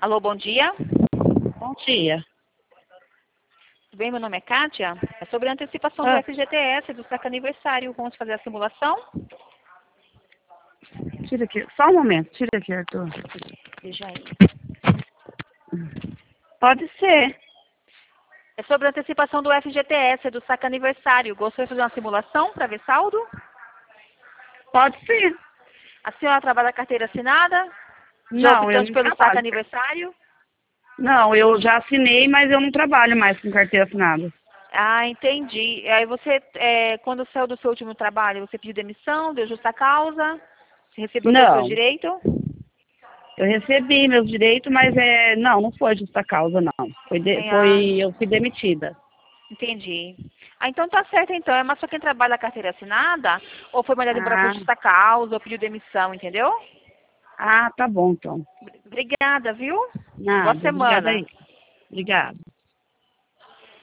Alô, bom dia. Bom dia. Tudo bem? Meu nome é Kátia. É sobre a antecipação do FGTS do saque aniversário. Vamos fazer a simulação? Tira aqui. Só um momento. Tira aqui, Arthur. Veja aí. Pode ser. É sobre a antecipação do FGTS do saque aniversário. Gostaria de fazer uma simulação para ver saldo? Pode ser. A senhora trabalha na carteira assinada? Já Não, eu optante não pelo saque trabalho. aniversário? Não, eu já assinei, mas eu não trabalho mais com carteira assinada. Ah, entendi. Aí você, quando saiu do seu último trabalho, você pediu demissão, deu justa causa? Você recebeu todos os seus Não, direitos? eu recebi meus direitos, mas não foi justa causa, não. Ah, Eu fui demitida. entendi. Ah, então tá certo então. É mais só quem trabalha na carteira assinada, ou foi mandado embora por Ah, justa causa, ou pediu demissão, entendeu? tá bom, então. Obrigada, viu? Boa Nada, obrigada semana. aí. Obrigada.